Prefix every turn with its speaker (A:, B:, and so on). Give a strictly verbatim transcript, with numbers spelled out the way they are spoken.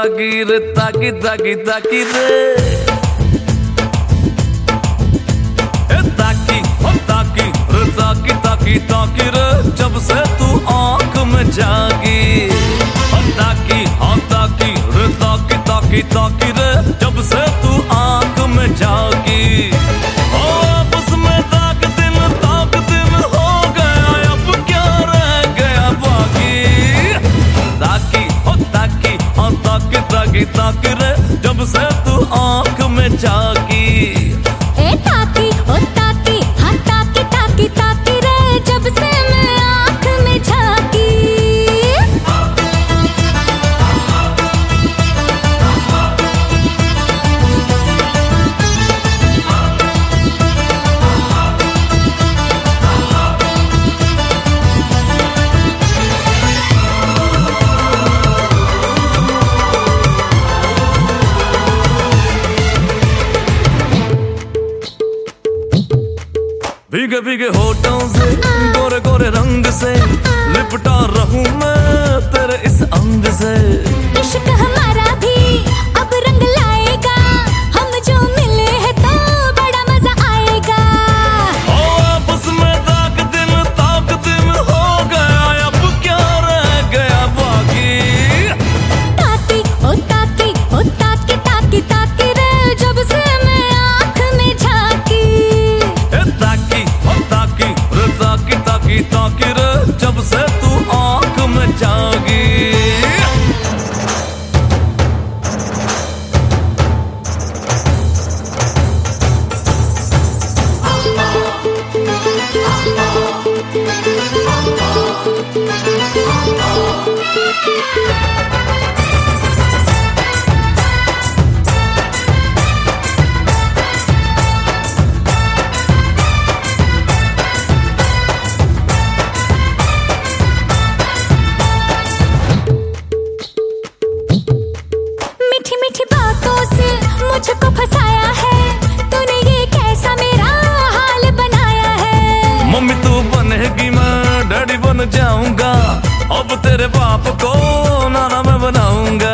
A: ताकी रे ताकी ताकी ताकी रे ए ताकी हो ताकी रे ताकी ताकी ताकी रे जब से तू आंख में जागी हो ताकी हो ताकी रे ताकी ताकी ताकी रे जब से तू आंख में जागी ओ आपस में ताक दिन ताक दिन हो गया अब क्या रह गया बाकी ताकी हो ताकी हो ताकी ताकी ताकी रे जब से तू आंख में जागी
B: ए ताकी ओ ताकी हाँ ताकी ताकी ताकी रे जब से मैं आंख में झांकी।
A: भीगे भीगे होठों से गोरे गोरे रंग से लिपटा रहूं मैं तेरे इस अंग से।
B: इश्क हमारा भी अब रंग लाएगा, हम जो मिले हैं तो बड़ा मजा आएगा।
A: ओ आपस में ताक दिन ताक दिन हो गया अब क्या रह गया बाकी
B: ताकी ओ ताकी ओ ताकी ताकी ताकी रे जब से मैं आंख में झांकी।
A: ए ताकी हो ताकी रे ताकी ताकी ताकी रे जब से तू आंख में जागी।
B: मीठी मीठी बातों से मुझको फंसाया है, तूने ये कैसा मेरा हाल बनाया है।
A: मम्मी तू बनेगी मैं डैडी बन जाऊंगा, अब तेरे बाप को नाना मैं बनाऊंगा।